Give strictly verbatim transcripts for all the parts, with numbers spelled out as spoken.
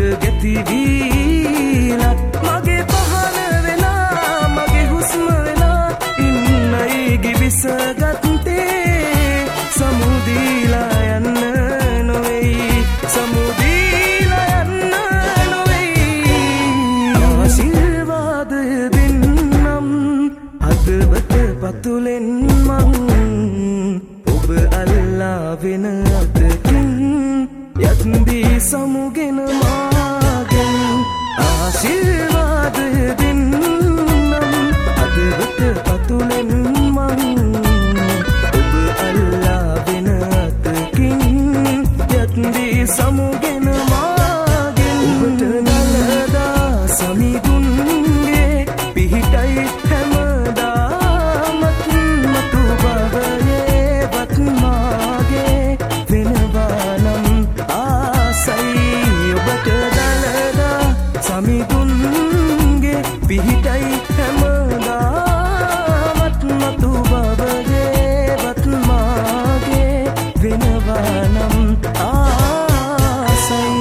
ගැති වීලා මගේ පහන වෙලා මගේ හුස්ම වෙලා ඉන්නයි ගිවිසගත්තේ සමුදීලා යන්න නොවේයි සමුදීලා යන්න නොවේයි ආශිර්වාද දෙන්නම් හදවත පතුලෙන් මං ඔබ අල්ලා වෙන අතකින් යත්දී සමුගෙන මාගෙන් ආශිර්වාද දෙන්නම් හදවත පතුලෙන් මං ඔබ අල්ලා වෙන අතකින් යත්දී සමුගෙන මාගෙන් ඔබට නලදා සමිඳුන්ගේ පිහිටයි හැමදාමත් මතු බවයේ වත් මාගේ වෙනවා නම් ආසයි ඔබට නලදා සමිඳුන්ගේ පිහිටයි හැමදාමත් මතු බවයේ වත් මාගේ වෙනවා නම් ආසයි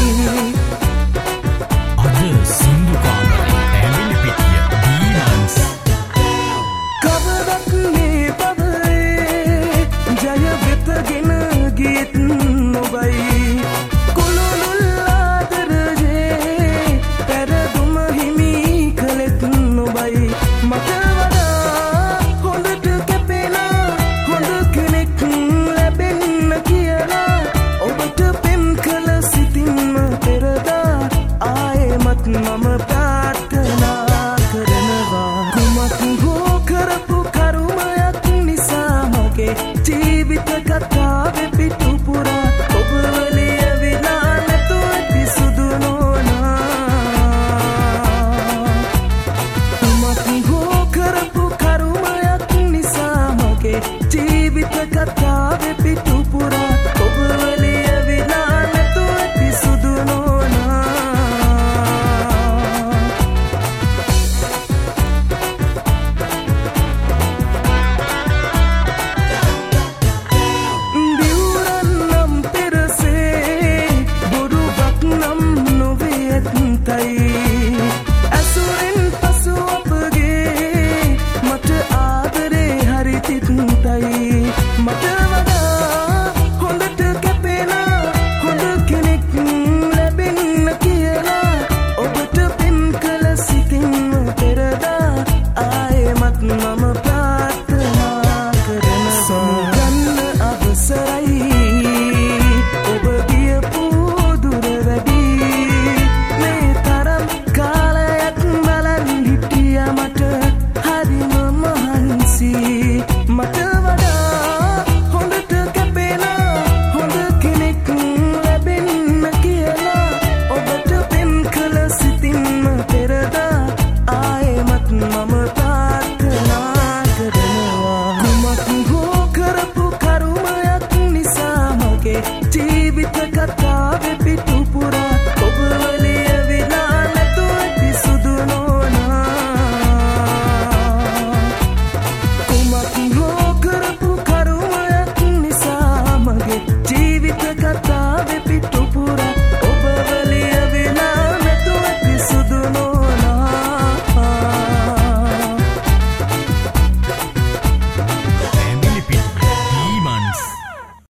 අද සින්දු කාමරේ ඇවිලි පිටිය දීනන්ස් කවදත් මේ පබේ ජය වෙතගෙන ගීත් නොබයි කුළුළුල් ආදරයේ පැරදුම හිමි කළෙත් නොබයි මට වඩා හොඳට කැපෙනා හොඳ කෙනෙක් ලැබෙන්න කියලා ඔබට පෙම් කළ සිතින්ම පෙරදා ආයෙමත් මම ප්‍රාර්ථනා කරනවා කුමක් හෝ කරපු කරුමයක් නිසා මගේ ජීවිත කතාවේ පිටුපුරා ඔබ ලියවිලා නැතුව ඇති සුදු නෝනා කුමක් හෝ කරපු කරුමයක් නිසා මගේ ජීවිත කතාවේ පිටුපුරා ඔබ ලියවිලා නැතුව ඇති සුදු නෝනා දිවුරන්නම් පෙරසේ බොරුවක් නම් නොවේ ඇත්තයි ඇසුරෙන් පසු අපගේ මට ආදරේ හරි තිත්තයි මට වඩා හොඳට කැපෙනා හොඳ කෙනෙක් ලැබෙන්න කියලා ඔබට පෙම් කළ සිතින්ම පෙරදා ආයෙමත් මම ප්‍රාර්ථනා කරනවා ගන්න අවසරයි ඔබ ගියපු දුර වැඩි මේ තරම් කාලයක් බලන් හිටියා මට හරිම මහන්සි මට වඩා හොඳට කැපෙනා හොඳ කෙනෙක් ලැබෙන්න කියලා ඔබට පෙම් කළ සිතින්ම පෙරදා ආයෙමත් මම ප්‍රාර්ථනා කරනවා කුමක් හෝ කරපු කරුමයක් නිසා මගේ ජීවිත කතාවේ පිටුපුරා ඔබ ලියවිලා නැතුව ඇති සුදු නෝනා කුමක් හෝ කරපු කරුමයක් නිසා මගේ ජීවිත කතාවේ පිටුපුරා